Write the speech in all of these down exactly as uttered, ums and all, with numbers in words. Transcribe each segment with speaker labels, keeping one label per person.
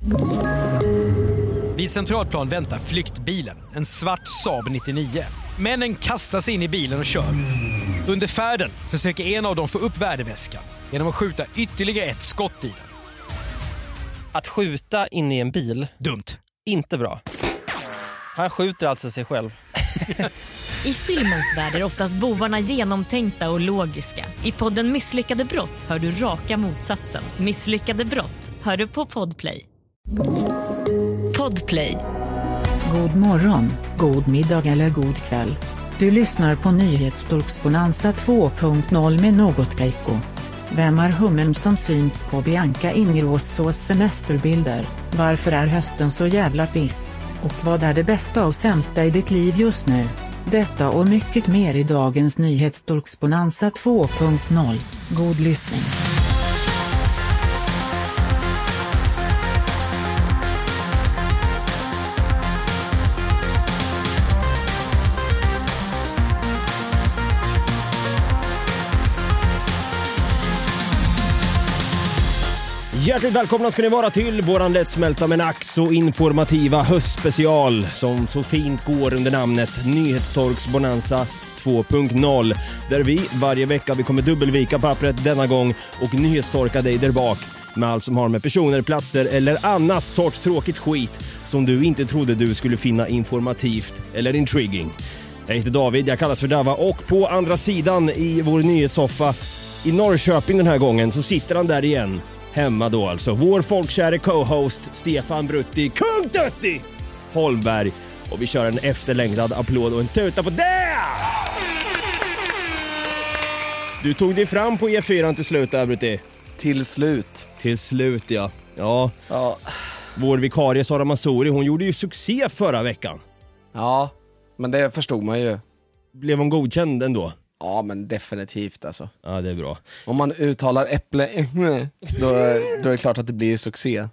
Speaker 1: Vid Centralplan väntar flyktbilen, en svart Saab nittionio. Männen kastar sig in i bilen och kör. Under färden försöker en av dem få upp värdeväskan genom att skjuta ytterligare ett skott i den.
Speaker 2: Att skjuta in i en bil,
Speaker 1: dumt.
Speaker 2: Inte bra. Han skjuter alltså sig själv.
Speaker 3: I filmens värld är oftast bovarna genomtänkta och logiska. I podden Misslyckade brott hör du raka motsatsen. Misslyckade brott hör du på Podplay. Podplay.
Speaker 4: God morgon, god middag eller god kväll. Du lyssnar på Nyhetstorksbonanza två punkt noll med något Kaiko. Vem är hummeln som synts på Bianca Ingrossos semesterbilder? Varför är hösten så jävla piss? Och vad är det bästa och sämsta i ditt liv just nu? Detta och mycket mer i dagens Nyhetstorksbonanza två punkt noll. God lyssning.
Speaker 5: Hjärtligt välkomna ska ni vara till våran lättsmälta men ack så informativa höstspecial som så fint går under namnet Nyhetstorksbonanza två punkt noll, där vi varje vecka vi kommer dubbelvika pappret denna gång och nyhetstorka dig där bak med allt som har med personer, platser eller annat torrt tråkigt skit som du inte trodde du skulle finna informativt eller intriguing. Jag heter David, jag kallas för Dava och på andra sidan i vår nyhetssoffa i Norrköping den här gången så sitter han där igen. Hemma då alltså, vår folkkäre co-host Stefan Brutti, Kung Tutti Holmberg. Och vi kör en efterlängtad applåd och en tuta på det! Du tog dig fram på E fyra till slut där, Brutti.
Speaker 6: Till slut.
Speaker 5: Till slut, ja. Ja.
Speaker 6: Ja.
Speaker 5: Vår vikarie Sara Masuri, hon gjorde ju succé förra veckan.
Speaker 6: Ja, men det förstod man ju.
Speaker 5: Blev hon godkänd ändå?
Speaker 6: Ja, men definitivt alltså.
Speaker 5: Ja, det är bra.
Speaker 6: Om man uttalar äpple, då, då är det klart att det blir succé.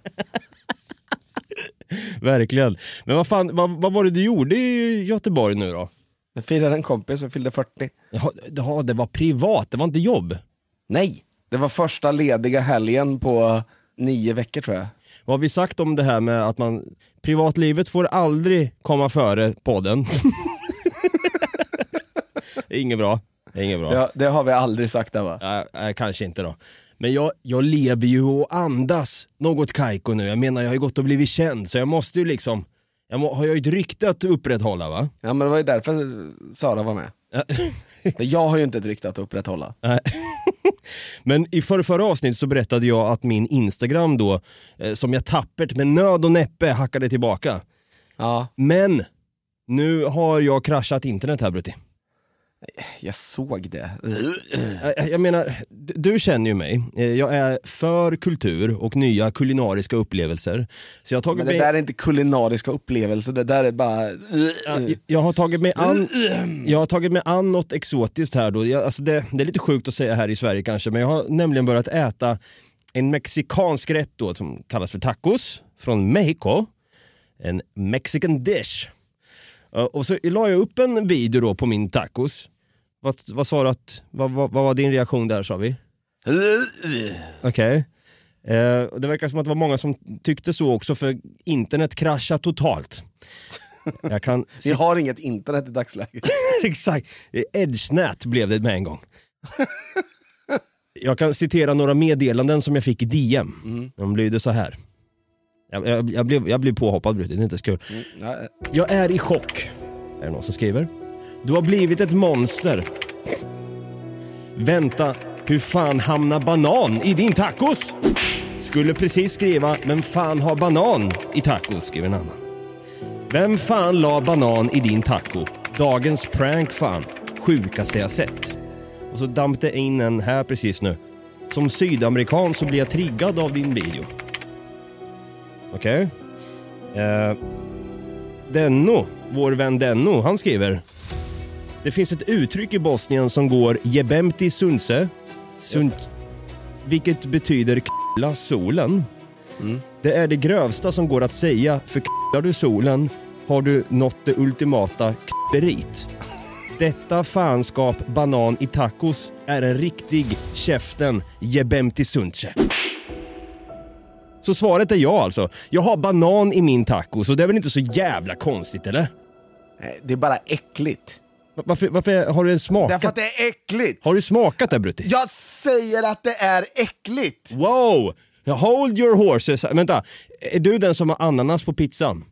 Speaker 5: Verkligen. Men vad fan, vad, vad var det du gjorde i Göteborg nu då?
Speaker 6: Jag firade en kompis som fyllde fyrtio.
Speaker 5: Ja, ja, det var privat, det var inte jobb.
Speaker 6: Nej, det var första lediga helgen på nio veckor tror jag.
Speaker 5: Vad har vi sagt om det här med att man privatlivet får aldrig komma före podden? Inget bra. Inget bra.
Speaker 6: Ja, det har vi aldrig sagt där, va?
Speaker 5: Äh, äh, kanske inte då. Men jag, jag lever ju och andas något Kaiko nu. Jag menar, jag har ju gått och blivit känd. Så jag måste ju liksom... Jag må, har jag ju ett rykte att upprätthålla, va?
Speaker 6: Ja, men det var ju därför Sara var med. Jag har ju inte ett rykte att upprätthålla.
Speaker 5: Men i förra, förra avsnitt så berättade jag att min Instagram då, eh, som jag tappert med nöd och näppe hackade tillbaka.
Speaker 6: Ja.
Speaker 5: Men nu har jag kraschat internet här, Brutti.
Speaker 6: Jag såg det.
Speaker 5: Jag menar, du känner ju mig. Jag är för kultur och nya kulinariska upplevelser. Så jag har tagit
Speaker 6: Men det
Speaker 5: mig...
Speaker 6: där är inte kulinariska upplevelser, det där är bara...
Speaker 5: Jag har tagit mig an, jag har tagit mig an något exotiskt här då. Jag, alltså det, det är lite sjukt att säga här i Sverige kanske, men jag har nämligen börjat äta en mexikansk rätt då som kallas för tacos från Mexico. En Mexican dish. Och så la jag upp en video då på min tacos. Vad, vad sa du att, vad, vad, vad var din reaktion där, sa vi? Okej. Okay. Eh, det verkar som att det var många som tyckte så också, för internet kraschade totalt. Jag kan...
Speaker 6: Vi har inget internet i dagsläget.
Speaker 5: Exakt. Edgenät blev det med en gång. Jag kan citera några meddelanden som jag fick i D M. Mm. De lyder så här. Jag, jag, jag, blev, jag blev påhoppad, det är inte så kul. Mm. Jag är i chock. Är det någon som skriver? Du har blivit ett monster. Vänta, hur fan hamnar banan i din tacos? Skulle precis skriva, men fan har banan i tacos, skriver en annan. Vem fan la banan i din taco? Dagens prank fan. Sjukaste jag sett. Och så dampte in en här precis nu. Som sydamerikan så blir jag triggad av din video. Okej. Okay. Eh, Denno, vår vän Denno, han skriver: det finns ett uttryck i Bosnien som går jebemti sunse, sunt, vilket betyder k***la solen. Mm. Det är det grövsta som går att säga, för k***lar du solen har du nått det ultimata k***erit. Detta fanskap banan i tacos är en riktig käften jebemti sunse. Så svaret är ja alltså. Jag har banan i min taco, så det är väl inte så jävla konstigt, eller?
Speaker 6: Nej, det är bara äckligt.
Speaker 5: Varför, varför har du en smakat?
Speaker 6: Därför att det är äckligt.
Speaker 5: Har du smakat det, Brutti?
Speaker 6: Jag säger att det är äckligt.
Speaker 5: Wow! Hold your horses. Vänta, är du den som har ananas på pizzan?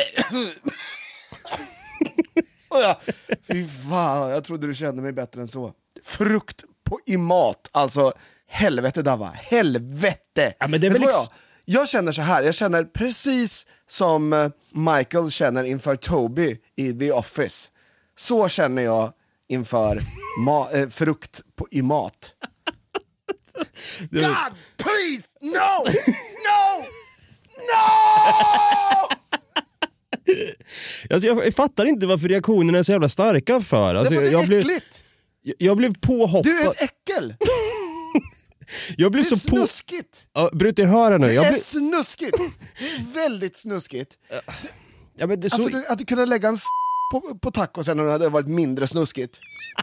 Speaker 6: Oh ja. Fy fan, jag trodde du kände mig bättre än så. Frukt på i mat. Alltså, helvete Dava. Helvete.
Speaker 5: Ja, men det är väl
Speaker 6: jag,
Speaker 5: ex-
Speaker 6: jag känner så här. Jag känner precis som Michael känner inför Toby i The Office. Så känner jag inför ma- äh, frukt på, i mat. God, please, no, no, no!
Speaker 5: Alltså, jag, jag fattar inte varför reaktionerna är så jävla starka för. Alltså,
Speaker 6: det var
Speaker 5: jag, blev,
Speaker 6: äckligt.
Speaker 5: jag, jag blev påhoppad.
Speaker 6: Du är ett äckel.
Speaker 5: Jag blev
Speaker 6: Det är
Speaker 5: så på...
Speaker 6: snuskigt.
Speaker 5: Ja, Brutti, hör här nu.
Speaker 6: Det
Speaker 5: Jag
Speaker 6: är
Speaker 5: blev...
Speaker 6: snuskigt. Det är väldigt snuskigt.
Speaker 5: Ja, men det är så...
Speaker 6: Alltså, du, att du kunde lägga en s*** på, på tacosen när det hade varit mindre snuskigt.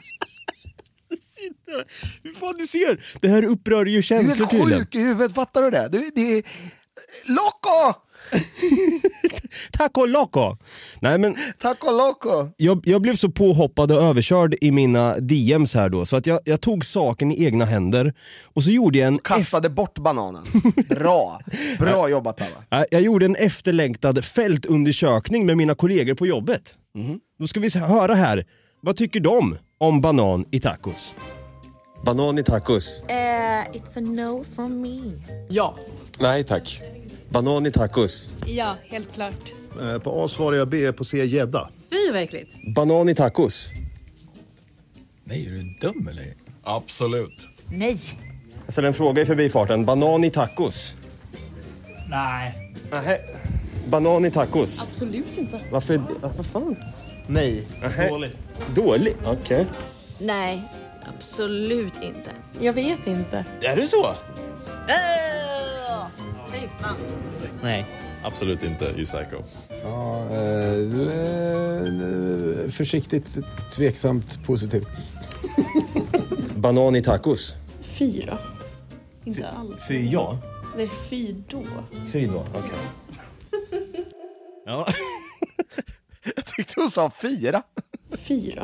Speaker 5: Hur fan du ser? Det här upprör ju
Speaker 6: Du
Speaker 5: känslor
Speaker 6: är
Speaker 5: tydligen.
Speaker 6: sjuk i huvudet, fattar du det? Du, det är... Loco!
Speaker 5: Taco loco. Nej, men
Speaker 6: Taco loco.
Speaker 5: jag, jag blev så påhoppad och överkörd i mina D Ms här då, så att jag, jag tog saken i egna händer och så gjorde jag en
Speaker 6: Kastade F- bort bananen. Bra. Bra jobbat Baba.
Speaker 5: jag gjorde en efterlängtad fältundersökning med mina kollegor på jobbet. Mm. Då ska vi höra här. Vad tycker de om banan i tacos? Banan i tacos.
Speaker 7: Uh, it's a no from me.
Speaker 2: Ja.
Speaker 8: Nej tack.
Speaker 5: Banan i tacos.
Speaker 7: Ja, helt klart.
Speaker 8: Eh, på A svarar jag B, på C gädda.
Speaker 7: Fy vad äckligt.
Speaker 5: Banan i tacos.
Speaker 2: Nej, är du dum eller?
Speaker 8: Absolut.
Speaker 7: Nej.
Speaker 5: Jag ställer en fråga i förbifarten. Banan i tacos.
Speaker 2: Nej.
Speaker 5: Nähä. Banan i tacos.
Speaker 7: Absolut inte.
Speaker 5: Varför? Vad fan?
Speaker 2: Nej.
Speaker 5: Nähä.
Speaker 2: Dåligt.
Speaker 5: Dålig? Okej. Okay.
Speaker 7: Nej, absolut inte. Jag vet inte.
Speaker 5: Är det så?
Speaker 7: Fy fan.
Speaker 2: Nej.
Speaker 8: Absolut inte i Psycho.
Speaker 9: Ja, eh, försiktigt, tveksamt, positiv.
Speaker 5: Banan i tacos.
Speaker 7: Fyra. Inte alls.
Speaker 5: Fy ja.
Speaker 7: Nej, fy då.
Speaker 5: Fy då, okej. Okay. Ja.
Speaker 6: Jag tyckte hon sa fyra.
Speaker 7: Fyra.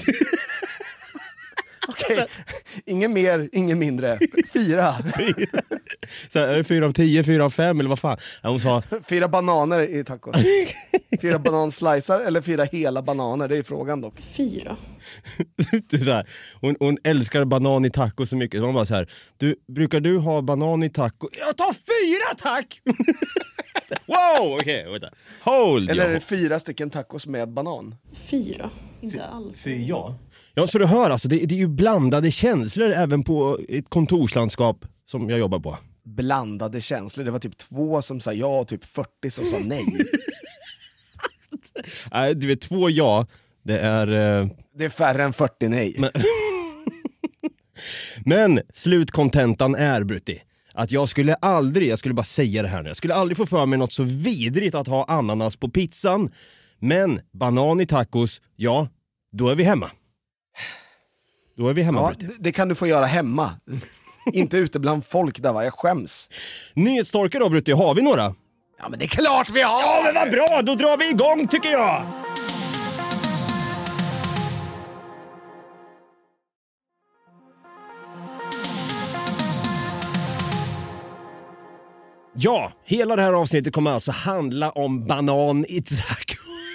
Speaker 6: Okej, okay. Ingen mer, ingen mindre. Fyra.
Speaker 5: Fyra. Så är det fyra av tio, fyra av fem eller vad fan? Ja, hon sa...
Speaker 6: Fyra bananer i tacos. Fyra bananslicer eller fyra hela bananer, det är frågan dock.
Speaker 7: Fyra.
Speaker 5: Det är så här, hon, hon älskar banan i tacos så mycket. Hon bara så här, du, brukar du ha banan i taco? Jag tar fyra, tack! Wow, okej, okay, vänta. Hold
Speaker 6: Eller är det
Speaker 5: your...
Speaker 6: fyra stycken tacos med banan?
Speaker 7: Fyra. Inte alls.
Speaker 5: Fy ja. Ja, så du hör alltså, det, det är ju blandade känslor även på ett kontorslandskap som jag jobbar på.
Speaker 6: Blandade känslor, det var typ två som sa ja och typ fyrtio som sa nej.
Speaker 5: Nej, du vet, två ja, det är... Uh...
Speaker 6: Det är färre än fyrtio nej.
Speaker 5: Men, Men slutkontentan är, Brutti, att jag skulle aldrig, jag skulle bara säga det här nu, jag skulle aldrig få för mig något så vidrigt att ha ananas på pizzan. Men banan i tacos, ja, då är vi hemma. Då är vi hemma,
Speaker 6: Ja,
Speaker 5: Brutti.
Speaker 6: det, det kan du få göra hemma. Inte ute bland folk där, va? Jag skäms.
Speaker 5: Nyhetstorkar då, Brutti, har vi några?
Speaker 6: Ja, men det är klart vi har!
Speaker 5: Ja, men vad bra, då drar vi igång tycker jag! Ja, hela det här avsnittet kommer alltså handla om banan i taco.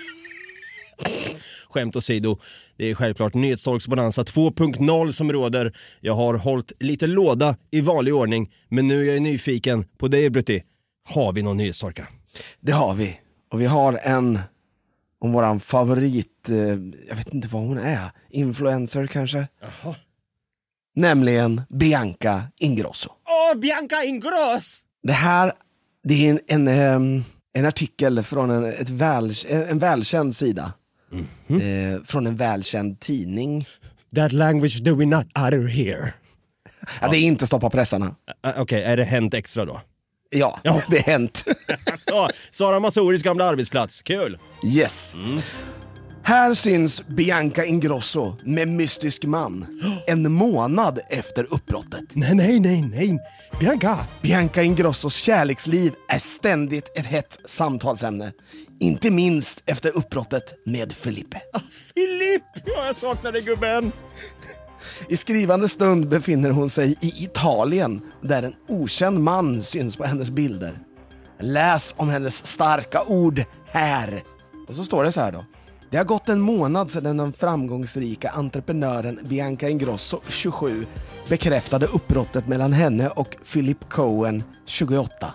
Speaker 5: Skämt åsido, det är självklart Nyhetstorksbonanza två punkt noll som råder. Jag har hållit lite låda i vanlig ordning, men nu är jag nyfiken på dig, Brutti. Har vi någon nyhetstorka?
Speaker 6: Det har vi. Och vi har en om våran favorit, eh, jag vet inte vad hon är, influencer kanske.
Speaker 5: Jaha.
Speaker 6: Nämligen Bianca Ingrosso.
Speaker 5: Åh, Bianca Ingrosso!
Speaker 6: Det här, det är en, en, en, en artikel från en, ett väl, en välkänd sida. Mm-hmm. Eh, från en välkänd tidning.
Speaker 5: That language do we not utter here.
Speaker 6: Ja, det är inte stoppa pressarna.
Speaker 5: Uh, Okej, okay, är det Hänt Extra då?
Speaker 6: Ja,
Speaker 5: ja.
Speaker 6: Det är hänt.
Speaker 5: Så, Sara Masouris gamla arbetsplats, kul.
Speaker 6: Yes.
Speaker 5: Mm.
Speaker 6: Här syns Bianca Ingrosso med mystisk man en månad efter uppbrottet.
Speaker 5: Nej, nej, nej, nej. Bianca!
Speaker 6: Bianca Ingrossos kärleksliv är ständigt ett hett samtalsämne. Inte minst efter uppbrottet med Felipe.
Speaker 5: Ah, Filip! Ja, jag saknar dig, gubben.
Speaker 6: I skrivande stund befinner hon sig i Italien där en okänd man syns på hennes bilder. Läs om hennes starka ord här. Och så står det så här då. Det har gått en månad sedan den framgångsrika entreprenören Bianca Ingrosso, tjugosju, bekräftade uppbrottet mellan henne och Philip Cohen, tjugoåtta.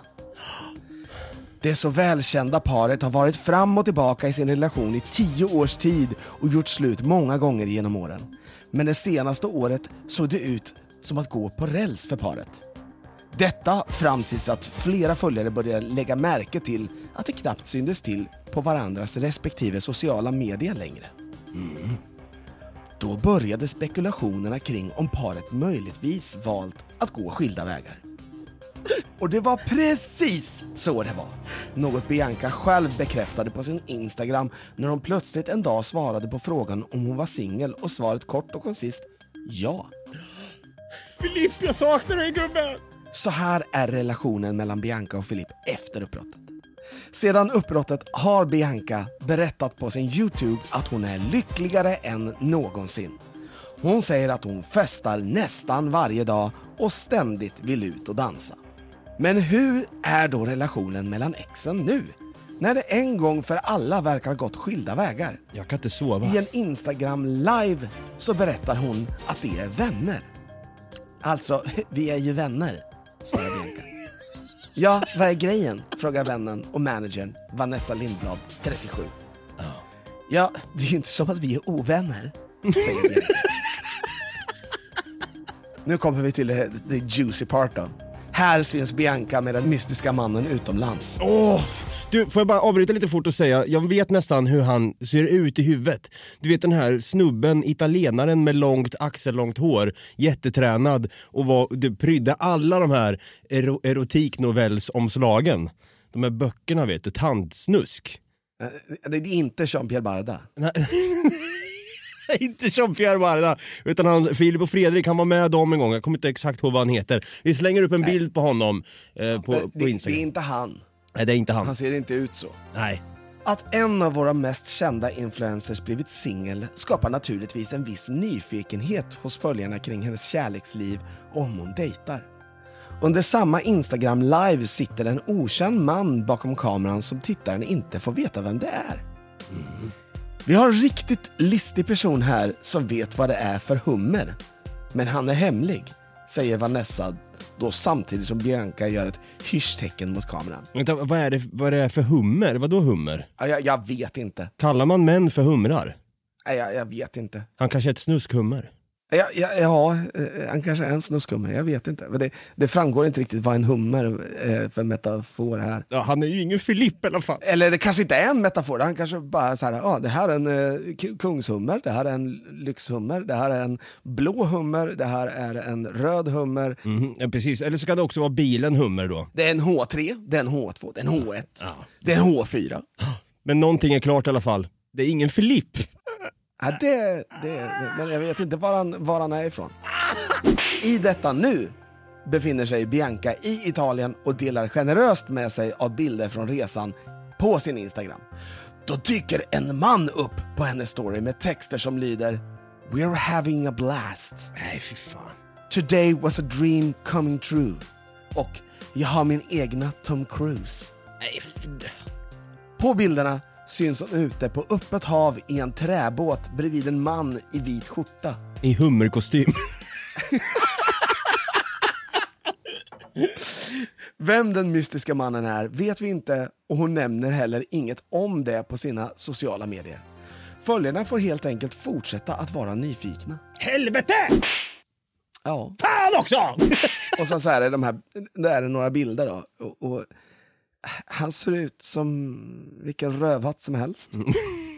Speaker 6: Det så välkända paret har varit fram och tillbaka i sin relation i tio års tid och gjort slut många gånger genom åren. Men det senaste året såg det ut som att gå på räls för paret. Detta fram tills att flera följare började lägga märke till att det knappt syntes till på varandras respektive sociala medier längre. Mm. Då började spekulationerna kring om paret möjligtvis valt att gå skilda vägar. Och det var precis så det var. Något Bianca själv bekräftade på sin Instagram när hon plötsligt en dag svarade på frågan om hon var singel och svaret kort och koncist ja.
Speaker 5: Filip, jag saknar dig, gubben.
Speaker 6: Så här är relationen mellan Bianca och Filip efter uppbrottet. Sedan uppbrottet har Bianca berättat på sin YouTube att hon är lyckligare än någonsin. Hon säger att hon festar nästan varje dag och ständigt vill ut och dansa. Men hur är då relationen mellan exen nu? När det en gång för alla verkar ha gått skilda vägar.
Speaker 5: Jag kan inte sova.
Speaker 6: I en Instagram live så berättar hon att de är vänner. Alltså, vi är ju vänner, svarar Bianca. Ja, vad är grejen? Frågar vännen och managern Vanessa Lindblad, trettiosju. Oh. Ja, det är ju inte som att vi är ovänner, säger Bianca. Nu kommer vi till the, the juicy part då. Här syns Bianca med den mystiska mannen utomlands.
Speaker 5: Åh, oh, du, får jag bara avbryta lite fort och säga, jag vet nästan hur han ser ut i huvudet. Du vet den här snubben, italienaren med långt axellångt hår, jättetränad och var, du prydde alla de här ero, erotiknovellsomslagen. De här böckerna, vet du, tandsnusk.
Speaker 6: Det är inte Jean-Pierre Barda.
Speaker 5: Inte Jean-Pierre Barda, utan han, Filip och Fredrik, han var med dem en gång. Jag kommer inte exakt ihåg vad han heter. Vi slänger upp en Nej. bild på honom eh, på,
Speaker 6: det,
Speaker 5: på Instagram.
Speaker 6: Det är inte han.
Speaker 5: Nej, det är inte han.
Speaker 6: Han ser inte ut så.
Speaker 5: Nej.
Speaker 6: Att en av våra mest kända influencers blivit singel skapar naturligtvis en viss nyfikenhet hos följarna kring hennes kärleksliv och om hon dejtar. Under samma Instagram live sitter en okänd man bakom kameran som tittaren inte får veta vem det är. Mm. Vi har en riktigt listig person här som vet vad det är för hummer. Men han är hemlig, säger Vanessa då samtidigt som Bianca gör ett hyschtecken mot kameran.
Speaker 5: Vänta, vad är det, vad är det för hummer? Vad då hummer?
Speaker 6: Ja, jag, jag vet inte.
Speaker 5: Kallar man män för humrar?
Speaker 6: Ja, jag, jag vet inte.
Speaker 5: Han kanske är ett snuskhummer.
Speaker 6: Ja, ja, ja, han kanske är en snuskhummer, jag vet inte. Men det, det framgår inte riktigt vad en hummer är för metafor här.
Speaker 5: Ja, han är ju ingen Filip i alla fall.
Speaker 6: Eller det kanske inte är en metafor, han kanske bara så här, ja, det här är en uh, kungshummer, det här är en lyxhummer, det här är en blå hummer, det här är en röd hummer.
Speaker 5: Mm, ja, precis, eller så kan det också vara bilen hummer då.
Speaker 6: Det är en H tre, det är en H två, det är en H ett, ja. Det är en H fyra.
Speaker 5: Men någonting är klart i alla fall, det är ingen Filip.
Speaker 6: Ja, det, det, men jag vet inte var han, var han är ifrån. I detta nu befinner sig Bianca i Italien och delar generöst med sig av bilder från resan på sin Instagram. Då dyker en man upp på hennes story med texter som lyder "We're having a blast."
Speaker 5: Nej, fy fan.
Speaker 6: "Today was a dream coming true." Och "Jag har min egna Tom Cruise."
Speaker 5: Nej, f-
Speaker 6: på bilderna syns hon ute på öppet hav i en träbåt bredvid en man i vit skjorta.
Speaker 5: I hummerkostym.
Speaker 6: Vem den mystiska mannen är vet vi inte och hon nämner heller inget om det på sina sociala medier. Följarna får helt enkelt fortsätta att vara nyfikna.
Speaker 5: Helvete!
Speaker 6: Ja.
Speaker 5: Fan också!
Speaker 6: Och så, så är det de här, där är det några bilder då. Och, och han ser ut som vilken rövhatt som helst. Mm.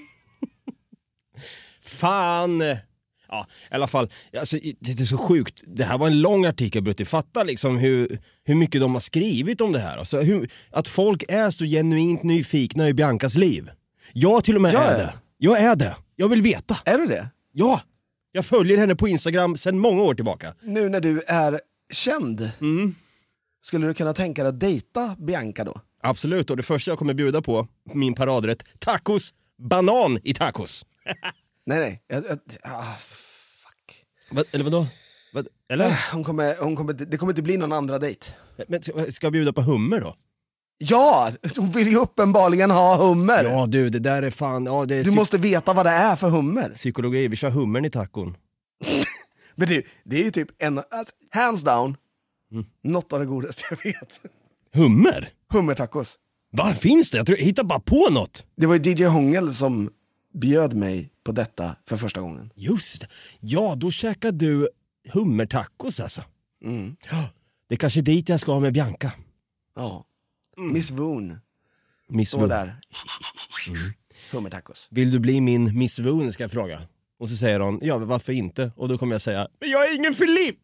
Speaker 5: Fan! Ja, i alla fall, alltså, det är så sjukt. Det här var en lång artikel, Brutti. Fatta liksom hur, hur mycket de har skrivit om det här. Alltså, hur, att folk är så genuint nyfikna i Biancas liv. Jag till och med
Speaker 6: jag
Speaker 5: är det. Jag är det. Jag vill veta.
Speaker 6: Är du det?
Speaker 5: Ja, jag följer henne på Instagram sedan många år tillbaka.
Speaker 6: Nu när du är känd,
Speaker 5: Mm.
Speaker 6: skulle du kunna tänka dig att dejta Bianca då?
Speaker 5: Absolut, och det första jag kommer bjuda på, min paradrätt, tacos, banan i tacos.
Speaker 6: Nej, nej. Jag, jag, ah, fuck.
Speaker 5: Vad, eller vadå? Vad, eller?
Speaker 6: Hon kommer, hon kommer, det kommer inte bli någon andra dejt.
Speaker 5: Men ska, ska jag bjuda på hummer då?
Speaker 6: Ja, hon vill ju uppenbarligen ha hummer.
Speaker 5: Ja du, det där är fan... Ja, det är
Speaker 6: du
Speaker 5: psy-
Speaker 6: måste veta vad det är för hummer.
Speaker 5: Psykologi, vi kör hummern i tacon.
Speaker 6: Men det, det är ju typ en, alltså, hands down, mm. något av det godaste jag vet.
Speaker 5: Hummer?
Speaker 6: Hummertacos.
Speaker 5: Vad finns det? Jag, tror, jag hittar bara på något.
Speaker 6: Det var ju D J Hångel som bjöd mig på detta för första gången.
Speaker 5: Just det. Ja, då käkar du hummertacos alltså.
Speaker 6: Mm.
Speaker 5: Det är kanske dit jag ska ha med Bianca.
Speaker 6: Ja. Mm. Miss Woon.
Speaker 5: Miss
Speaker 6: Står
Speaker 5: Woon.
Speaker 6: där. Mm. Hummertacos.
Speaker 5: Vill du bli min Miss Woon, ska jag fråga. Och så säger hon, ja varför inte? Och då kommer jag säga, men jag är ingen Filip!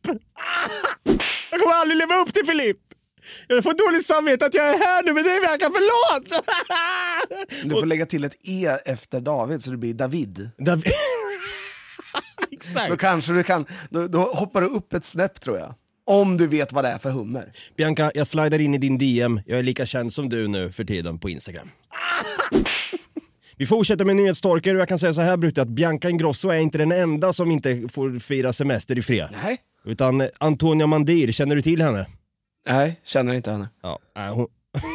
Speaker 5: Jag kommer aldrig leva upp till Filip! Jag får dåligt samvete att jag är här nu, men det är Bianca, förlåt!
Speaker 6: Du får lägga till ett E efter David så det blir David.
Speaker 5: David. Exakt.
Speaker 6: Då kanske du kan, då, då hoppar du upp ett snäpp tror jag. Om du vet vad det är för hummer.
Speaker 5: Bianca, jag slidar in i din D M. Jag är lika känd som du nu för tiden på Instagram. Vi fortsätter med nyhetsstorker och jag kan säga så här Brutte, att Bianca Ingrosso är inte den enda som inte får fira semester i fred.
Speaker 6: Nej.
Speaker 5: Utan Antonia Mandir, känner du till henne?
Speaker 6: Nej, känner inte henne.
Speaker 5: Ja, äh, hon...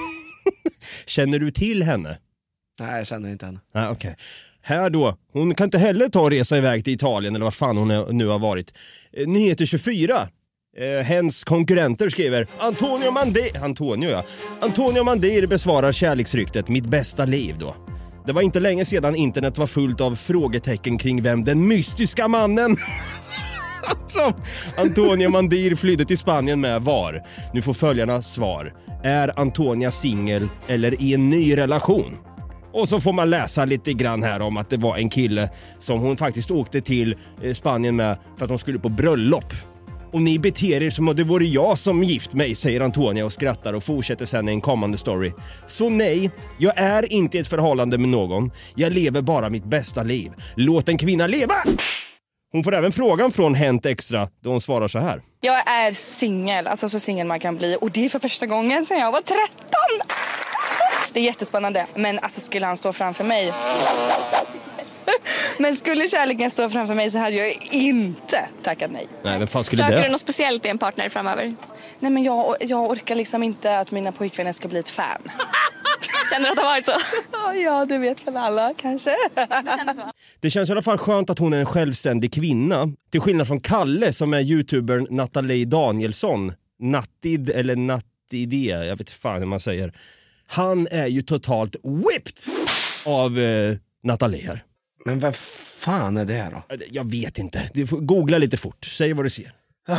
Speaker 5: Känner du till henne?
Speaker 6: Nej, jag känner inte henne.
Speaker 5: Nej, okej. Okay. Här då, hon kan inte heller ta och resa iväg till Italien eller vad fan hon är, nu har varit. Eh, Nyheter tjugofyra. Eh, hens konkurrenter skriver Antonio Mandir, Antonio ja. Antonio Mandir besvarar kärleksryktet mitt bästa liv då. Det var inte länge sedan internet var fullt av frågetecken kring vem den mystiska mannen som Antonia Mandir flydde till Spanien med var. Nu får följarna svar. Är Antonia singel eller i en ny relation? Och så får man läsa lite grann här om att det var en kille som hon faktiskt åkte till Spanien med för att hon skulle på bröllop. Och ni beter er som att det vore jag som gift mig, säger Antonia och skrattar och fortsätter sen i en kommande story. Så nej, jag är inte i ett förhållande med någon. Jag lever bara mitt bästa liv. Låt en kvinna leva! Hon får även frågan från Hänt Extra då hon svarar så här.
Speaker 10: Jag är singel, alltså så singel man kan bli. Och det är för första gången sedan jag var tretton. Det är jättespännande, men alltså skulle han stå framför mig... Men skulle kärleken stå framför mig så hade jag inte tackat nej.
Speaker 5: Nej, men fan skulle
Speaker 11: Söker
Speaker 5: det?
Speaker 11: du något speciellt i en partner framöver?
Speaker 10: Nej, men jag, jag orkar liksom inte att mina pojkvänner ska bli ett fan.
Speaker 11: Känner du att det har varit så?
Speaker 10: Ja, det vet väl alla kanske.
Speaker 5: Det känns i alla fall skönt att hon är en självständig kvinna. Till skillnad från Kalle som är youtubern Nathalie Danielsson. Nattid eller Nattidé, jag vet fan hur man säger. Han är ju totalt whipped av eh, Nathalie här.
Speaker 6: Men vad fan är det då?
Speaker 5: Jag vet inte. Du får googla lite fort. Säg vad du ser.
Speaker 6: Ah.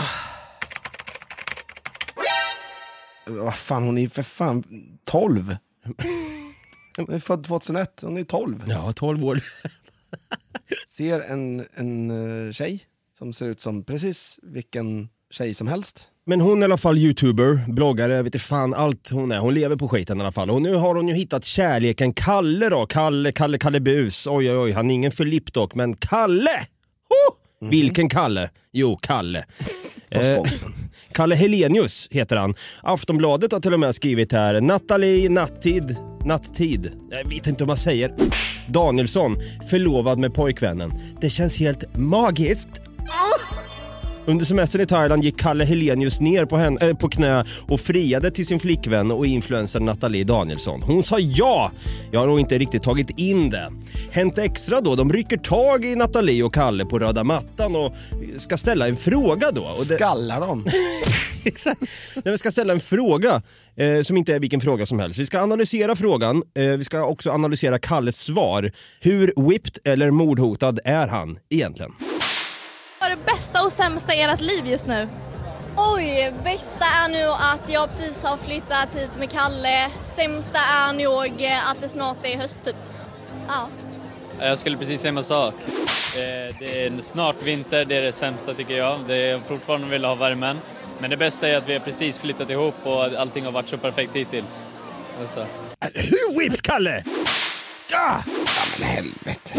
Speaker 6: Vad fan, hon är för fan tolv. Hon är född tjugohundraett, hon är tolv.
Speaker 5: Ja, tolv år.
Speaker 6: Ser en, en tjej som ser ut som precis vilken tjej som helst.
Speaker 5: Men hon är i alla fall youtuber, bloggare, vet inte fan allt hon är. Hon lever på skiten i alla fall. Och nu har hon ju hittat kärleken Kalle då. Kalle, Kalle, Kalle Bus. Oj, oj, oj. Han är ingen Filip dock, men Kalle! Oh! Mm. Vilken Kalle? Jo, Kalle. eh, Kalle Helenius heter han. Aftonbladet har till och med skrivit här. Nathalie, nattid, nattid. Jag vet inte hur man säger. Danielsson, förlovad med pojkvännen. Det känns helt magiskt. Oh! Under semestern i Thailand gick Kalle Helenius ner på, henne, äh, på knä och friade till sin flickvän och influencer Nathalie Danielsson. Hon sa ja! Jag har nog inte riktigt tagit in det. Hänt Extra då, de rycker tag i Nathalie och Kalle på röda mattan och ska ställa en fråga då. Och det...
Speaker 6: Skallar de?
Speaker 5: Exakt. Vi ska ställa en fråga eh, som inte är vilken fråga som helst. Vi ska analysera frågan. Eh, vi ska också analysera Kalles svar. Hur whipped eller mordhotad är han egentligen?
Speaker 12: Vad är det bästa och sämsta i ert liv just nu?
Speaker 13: Oj, bästa är nu att jag precis har flyttat hit med Kalle. Sämsta är nog att det snart är höst typ. Ja.
Speaker 14: Jag skulle precis säga samma sak. Det är snart vinter, det är det sämsta tycker jag. Det är fortfarande vill ha värmen. Men det bästa är att vi har precis flyttat ihop och allting har varit så perfekt hittills. Alltså.
Speaker 5: Hur whipped, Kalle?
Speaker 6: Ja! Ja men helvete.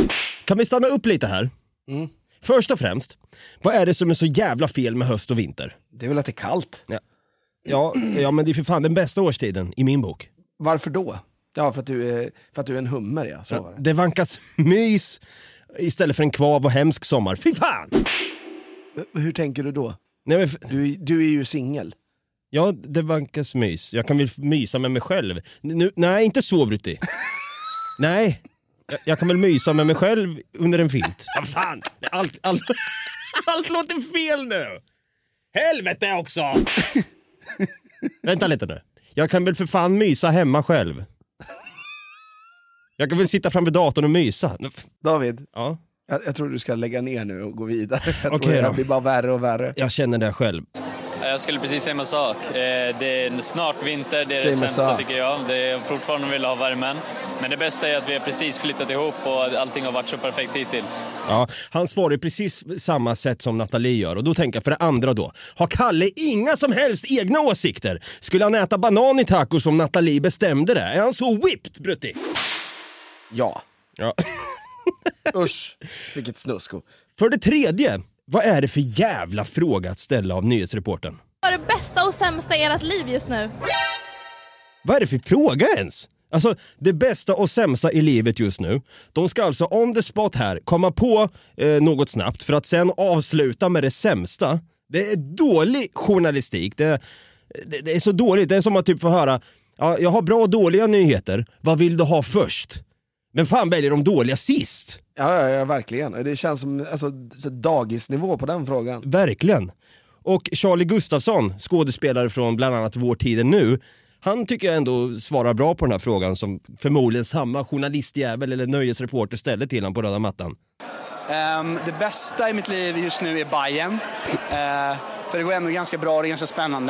Speaker 5: Kan vi stanna upp lite här?
Speaker 6: Mm.
Speaker 5: Först och främst, vad är det som är så jävla fel med höst och vinter?
Speaker 6: Det är väl att det är kallt.
Speaker 5: Ja, ja, ja men det är för fan den bästa årstiden i min bok.
Speaker 6: Varför då? Ja, för att du är, för att du är en hummer, ja. Så
Speaker 5: Ja,
Speaker 6: var det.
Speaker 5: det vankas mys istället för en kvav och hemsk sommar. Fy fan!
Speaker 6: Hur tänker du då?
Speaker 5: Nej, men f-
Speaker 6: Du, du är ju singel.
Speaker 5: ja, det vankas mys. Jag kan väl mysa med mig själv. Nu, nej, inte så, Brutti. Nej, jag, jag kan väl mysa med mig själv under en filt. Vad fan? Allt, allt, allt låter fel nu. Helvete också! Vänta lite nu. Jag kan väl för fan mysa hemma själv. Jag kan väl sitta framför datorn och mysa.
Speaker 6: David,
Speaker 5: Ja.
Speaker 6: jag, jag tror du ska lägga ner nu och gå vidare. Jag
Speaker 5: Okej
Speaker 6: tror det
Speaker 5: då.
Speaker 6: här blir bara värre och värre.
Speaker 5: Jag känner det själv.
Speaker 14: Jag skulle precis säga samma sak. Eh, Det är snart vinter, det är det
Speaker 6: Samma
Speaker 14: sämsta
Speaker 6: sak.
Speaker 14: tycker jag. Det är fortfarande vill ha värmen. Men det bästa är att vi har precis flyttat ihop och allting har varit så perfekt hittills.
Speaker 5: Ja, han svarar ju precis samma sätt som Nathalie gör. Och då tänker jag för det andra då. Har Kalle inga som helst egna åsikter? Skulle han äta banan i tacos som Nathalie bestämde det? Är han så whipped, Brutti?
Speaker 6: Ja.
Speaker 5: Ja.
Speaker 6: Usch, vilket snusko.
Speaker 5: För det tredje, vad är det för jävla fråga att ställa av nyhetsreportern?
Speaker 13: Vad är det bästa och sämsta i ert liv just nu?
Speaker 5: Vad är det för fråga ens? Alltså, det bästa och sämsta i livet just nu. De ska alltså on the spot här komma på eh, något snabbt för att sen avsluta med det sämsta. Det är dålig journalistik. Det, det, det är så dåligt. Det är som att typ få höra, ja, jag har bra och dåliga nyheter. Vad vill du ha först? Men fan väljer de dåliga sist?
Speaker 6: Ja, ja, ja, verkligen. Det känns som alltså, dagisnivå på den frågan.
Speaker 5: Verkligen. Och Charlie Gustafsson, skådespelare från bland annat Vår tid är nu, han tycker jag ändå svarar bra på den här frågan som förmodligen samma journalistjävel eller nöjesreporter ställer till honom på röda mattan.
Speaker 15: Um, det bästa i mitt liv just nu är Bayern. Uh, för det går ändå ganska bra och det är ganska spännande.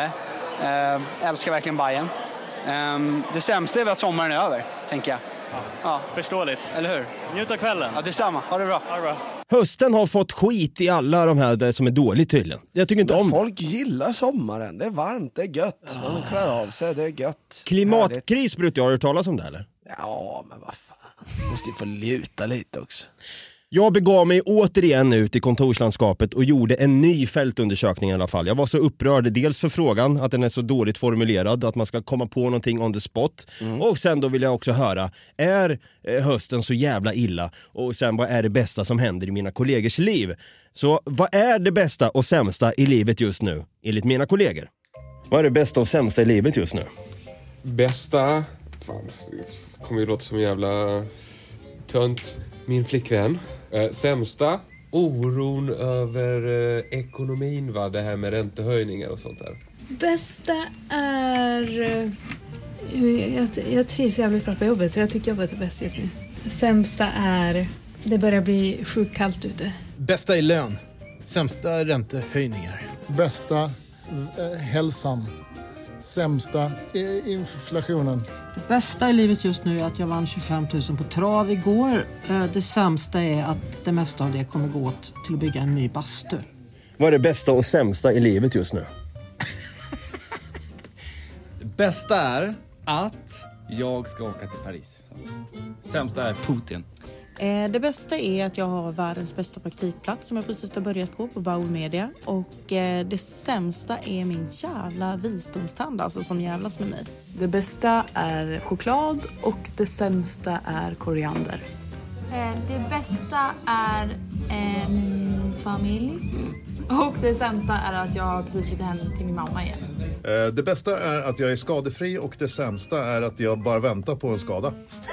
Speaker 15: Uh, älskar verkligen Bayern. Um, det sämsta är väl att sommaren är över, tänker jag.
Speaker 16: Ja.
Speaker 15: Ja.
Speaker 16: Förståeligt.
Speaker 15: Eller hur?
Speaker 16: Njut av kvällen.
Speaker 15: Ja, detsamma. Ha det bra.
Speaker 16: Ha det bra.
Speaker 5: Hösten har fått skit i alla de här där som är dåligt tydligen. Jag tycker inte
Speaker 6: Men
Speaker 5: om
Speaker 6: folk gillar sommaren. Det är varmt, det är gött. Man klär av sig, det är gött.
Speaker 5: Klimatkris brukar jag ha hört talas om det eller?
Speaker 6: Ja, men vad fan. Måste ju få luta lite också.
Speaker 5: Jag begav mig återigen ut i kontorslandskapet och gjorde en ny fältundersökning i alla fall. Jag var så upprörd, dels för frågan att den är så dåligt formulerad, att man ska komma på någonting on the spot. Mm. Och sen då vill jag också höra, är hösten så jävla illa? Och sen, vad är det bästa som händer i mina kollegors liv? Så vad är det bästa och sämsta i livet just nu, enligt mina kollegor? Vad är det bästa och sämsta i livet just nu?
Speaker 17: Bästa... Fan, det kommer ju låta som en jävla tönt. Min flickvän. Eh, sämsta, oron över eh, ekonomin, va? Det här med räntehöjningar och sånt där.
Speaker 18: Bästa är... eh, Jag, jag trivs jävligt bra på jobbet så jag tycker jobbet är bäst just nu. Sämsta är... Det börjar bli sjukt kallt ute.
Speaker 19: Bästa är lön. Sämsta räntehöjningar.
Speaker 20: Bästa eh, hälsan. Sämsta eh, inflationen.
Speaker 21: Det bästa i livet just nu är att jag vann tjugofem tusen på trav igår. Det sämsta är att det mesta av det kommer gå åt till att bygga en ny bastu.
Speaker 5: Vad är det bästa och sämsta i livet just nu?
Speaker 22: Det bästa är att jag ska åka till Paris. Sämsta är Putin.
Speaker 23: Det bästa är att jag har världens bästa praktikplats som jag precis har börjat på på Bauer Media. Och det sämsta är min jävla visdomstand, alltså som jävlas med mig.
Speaker 24: Det bästa är choklad och det sämsta är koriander.
Speaker 25: Det bästa är en familj. Och det sämsta är att jag precis flyttat hem till min mamma igen.
Speaker 8: Det bästa är att jag är skadefri och det sämsta är att jag bara väntar på en skada.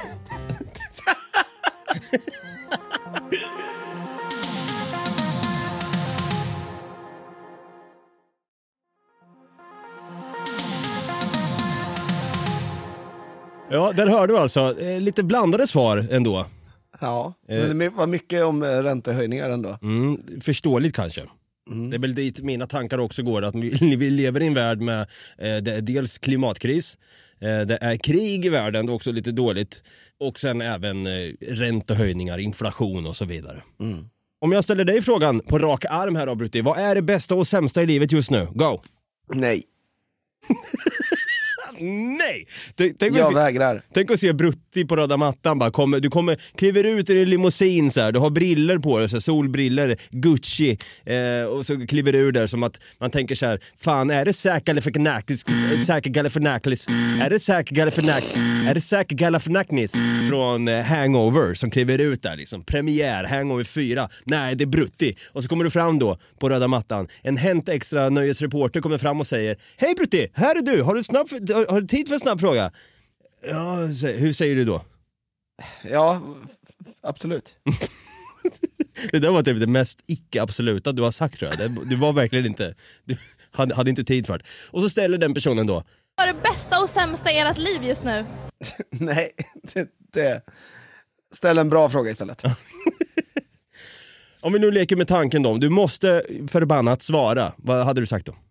Speaker 5: Ja, där hör du alltså. Eh, lite blandade svar ändå.
Speaker 6: Ja, men det var mycket om räntehöjningar ändå.
Speaker 5: Mm, förståeligt kanske. Mm. Det är väl dit mina tankar också går. Att vi, vi lever i en värld med eh, det är dels klimatkris, eh, det är krig i världen, det är också lite dåligt. Och sen även eh, räntehöjningar, inflation och så vidare. Mm. Om jag ställer dig frågan på rak arm här då, Brutti, vad är det bästa och sämsta i livet just nu? Go!
Speaker 6: Nej.
Speaker 5: Nej! Tänk, tänk
Speaker 6: Jag
Speaker 5: se,
Speaker 6: vägrar.
Speaker 5: Tänk att se Brutti på röda mattan. Bara, kommer, du kommer, kliver ut i en limousin så här. Du har briller på dig, så här, solbriller, Gucci. Eh, och så kliver du ur där som att man tänker så här: fan, är det Zac Galifianakis? Zac Galifianakis? Är det Zac Galifianakis? Är det Zac Galifianakis från eh, Hangover som kliver ut där liksom? Premiär, Hangover fyra. Nej, det är Brutti. Och så kommer du fram då på röda mattan. En Hänt Extra nöjesreporter kommer fram och säger: hej Brutti, här är du. Har du, snabb, har, har du tid för en snabb fråga? Ja, hur säger du då?
Speaker 6: Ja, absolut.
Speaker 5: Det där var typ det mest icke-absoluta du har sagt, tror jag. Du var verkligen inte, du hade, hade inte tid för det. Och så ställer den personen då:
Speaker 12: vad är det bästa och sämsta i ert liv just nu?
Speaker 6: Nej, det, det. Ställ en bra fråga istället.
Speaker 5: Om vi nu leker med tanken då, du måste förbannat svara. Vad hade du sagt då?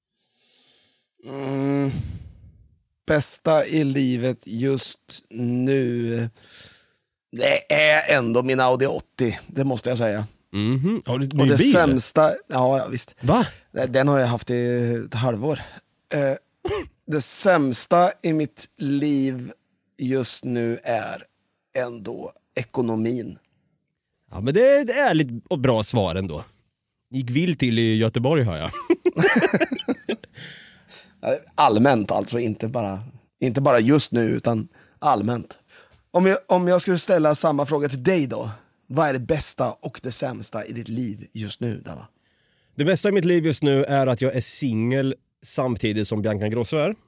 Speaker 6: Mm, bästa i livet just nu, det är ändå min Audi åttio, det måste jag säga.
Speaker 5: Mm-hmm. Har du ett
Speaker 6: Och det
Speaker 5: bil?
Speaker 6: sämsta, ja visst.
Speaker 5: Va?
Speaker 6: Den har jag haft i ett halvår. Eh, det sämsta i mitt liv just nu är ändå ekonomin.
Speaker 5: Ja, men det är ett ärligt och bra svar ändå. Gick vill till i Göteborg, har jag.
Speaker 6: Allmänt alltså, inte bara, inte bara just nu utan allmänt. Om jag, om jag skulle ställa samma fråga till dig då, vad är det bästa och det sämsta i ditt liv just nu, Dava?
Speaker 5: Det bästa i mitt liv just nu är att jag är singel samtidigt som Bianca Ingrosso är.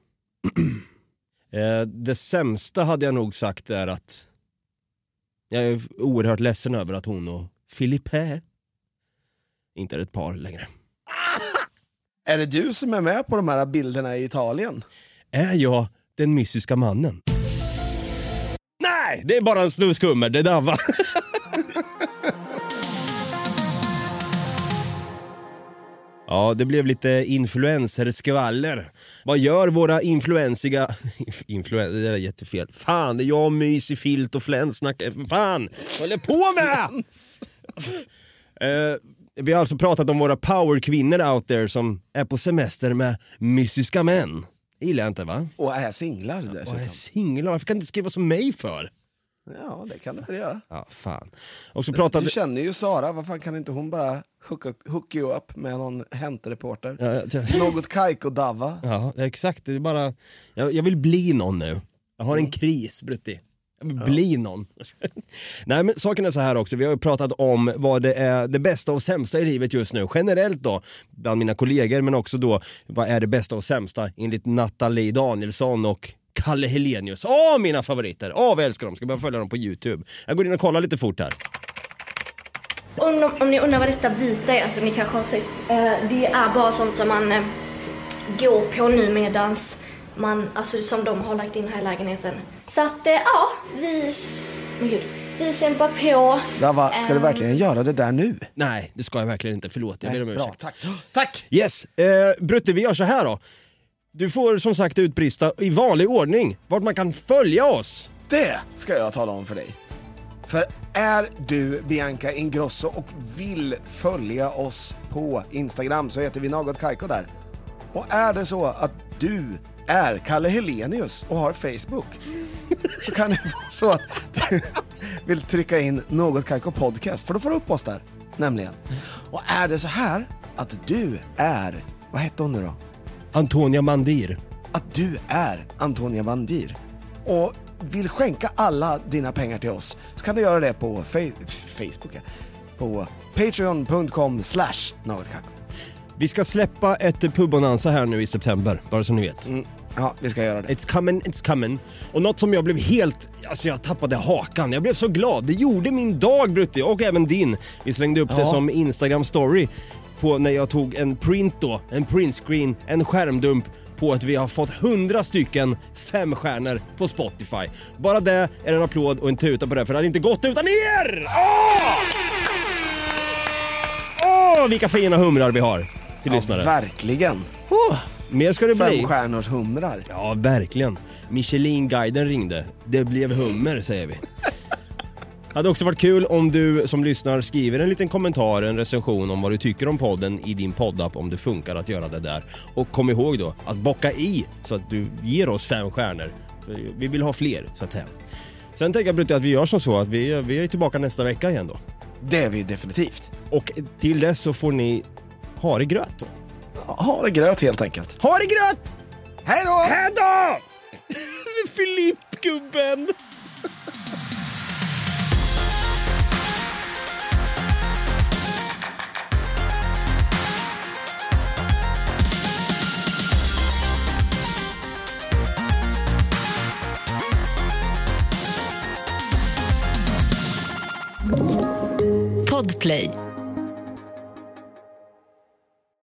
Speaker 5: Det sämsta hade jag nog sagt är att jag är oerhört ledsen över att hon och Philippe inte är ett par längre.
Speaker 6: Är det du som är med på de här bilderna i Italien?
Speaker 5: Är jag den mystiska mannen? Nej, det är bara en snuskummer, det där va. Ja, det blev lite influencer-skvaller. Vad gör våra influensiga... Influencer, det är jättefel. Fan, det är jag, mys i filt och fläns. Snackar. Fan, vad håller på med? uh, vi har alltså pratat om våra powerkvinnor out there som är på semester med mystiska män. Det gillar jag inte, va?
Speaker 6: Och är singlar dessutom.
Speaker 5: Och är singlar, varför kan du inte skriva som mig för?
Speaker 6: Ja, det kan du väl göra.
Speaker 5: Ja, fan. Och så pratade...
Speaker 6: Du känner ju Sara, vad fan kan inte hon bara hook, up, hook you up med någon Hänt-reporter?
Speaker 5: Ja, jag...
Speaker 6: Något Kaiko Dava.
Speaker 5: Ja, exakt. Det är bara... Jag, jag vill bli någon nu. Jag har en mm. kris, Brutti. Jag vill ja. bli någon. Nej, men saken är så här också. Vi har ju pratat om vad det är det bästa och sämsta i livet just nu. Generellt då, bland mina kollegor. Men också då, vad är det bästa och sämsta enligt Nathalie Danielsson och Kalle Helenius. Åh, mina favoriter. Åh, vad jag älskar dem. Ska bara följa dem på YouTube. Jag går in och kollar lite fort här.
Speaker 13: Om, om ni undrar vad detta vita är, alltså ni kanske har sett, eh, det är bara sånt som man eh, går på nu medans man, alltså som de har lagt in här i lägenheten. Så att, eh, ja, vi, men gud, vi kämpar på.
Speaker 6: Dava, ska du verkligen göra det där nu?
Speaker 5: Nej, det ska jag verkligen inte. Förlåt, jag ber om ursäkt.
Speaker 6: Bra, tack. Tack!
Speaker 5: Yes, eh, Brutte, vi gör så här då. Du får som sagt utbrista i vanlig ordning vart man kan följa oss.
Speaker 6: Det ska jag tala om för dig. För är du Bianca Ingrosso och vill följa oss på Instagram så heter vi Något Kaiko där. Och är det så att du är Kalle Helenius och har Facebook så kan det vara så att du vill trycka in Något Kaiko podcast, för då får du upp oss där, nämligen. Och är det så här att du är, vad heter hon nu då?
Speaker 5: Antonia Mandir.
Speaker 6: Att du är Antonia Mandir och vill skänka alla dina pengar till oss, så kan du göra det på fe- Facebook, på patreon punkt com slash Något Kaiko.
Speaker 5: Vi ska släppa ett pubbonanza här nu i september, bara så ni vet.
Speaker 6: Mm. Ja, vi ska göra det.
Speaker 5: It's coming, it's coming. Och något som jag blev helt, alltså jag tappade hakan. Jag blev så glad. Det gjorde min dag, Brutti, och även din. Vi slängde upp ja. det som Instagram story på när jag tog en print då, en printscreen, en skärmdump på att vi har fått hundra stycken femstjärnor på Spotify. Bara det är en applåd och en tuta på det, för det hade inte gått utan er! Åh! Åh, vilka fina humrar vi har till
Speaker 6: ja,
Speaker 5: lyssnare.
Speaker 6: Verkligen.
Speaker 5: Oh, mer ska det bli.
Speaker 6: Femstjärnors humrar.
Speaker 5: Ja, verkligen. Michelin-guiden ringde. Det blev hummer, säger vi. Det hade också varit kul om du som lyssnar skriver en liten kommentar, en recension om vad du tycker om podden i din poddapp, om det funkar att göra det där. Och kom ihåg då att bocka i så att du ger oss fem stjärnor. Vi vill ha fler, så att säga. Sen tänker jag Brutti att vi gör som så att vi, vi är tillbaka nästa vecka igen då.
Speaker 6: Det är vi definitivt.
Speaker 5: Och till dess så får ni ha det gröt då.
Speaker 6: Ha det gröt helt enkelt.
Speaker 5: Ha det gröt!
Speaker 6: Hej då!
Speaker 5: Hej då! Filip-gubben!
Speaker 1: Podplay.